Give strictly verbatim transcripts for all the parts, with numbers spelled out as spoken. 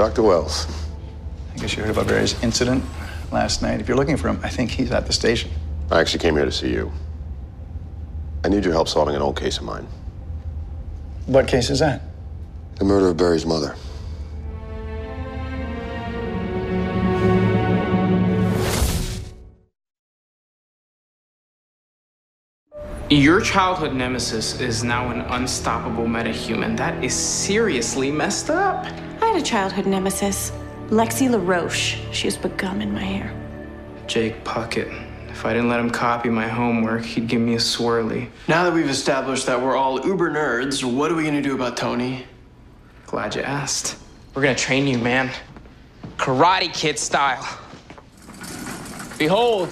Doctor Wells. I guess you heard about Barry's incident last night. If you're looking for him, I think he's at the station. I actually came here to see you. I need your help solving an old case of mine. What case is that? The murder of Barry's mother. Your childhood nemesis is now an unstoppable metahuman. That is seriously messed up. I had a childhood nemesis, Lexi LaRoche. She was begum in my hair. Jake Puckett. If I didn't let him copy my homework, he'd give me a swirly. Now that we've established that we're all uber nerds, what are we gonna do about Tony? Glad you asked. We're gonna train you, man. Karate Kid style. Behold.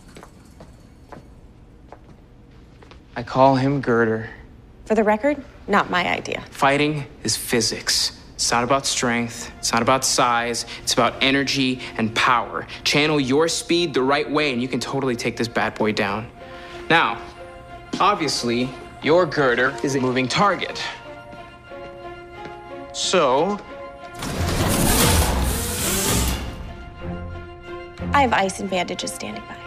I call him Girder. For the record, not my idea. Fighting is physics. It's not about strength. It's not about size. It's about energy and power. Channel your speed the right way and you can totally take this bad boy down. Now, obviously, your Girder is a moving target. So... I have ice and bandages standing by.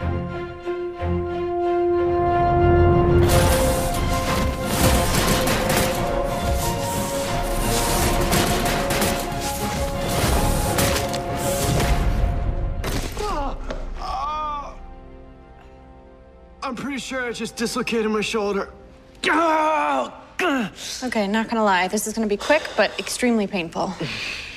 I'm pretty sure I just dislocated my shoulder. Okay, not gonna lie, this is gonna be quick, but extremely painful.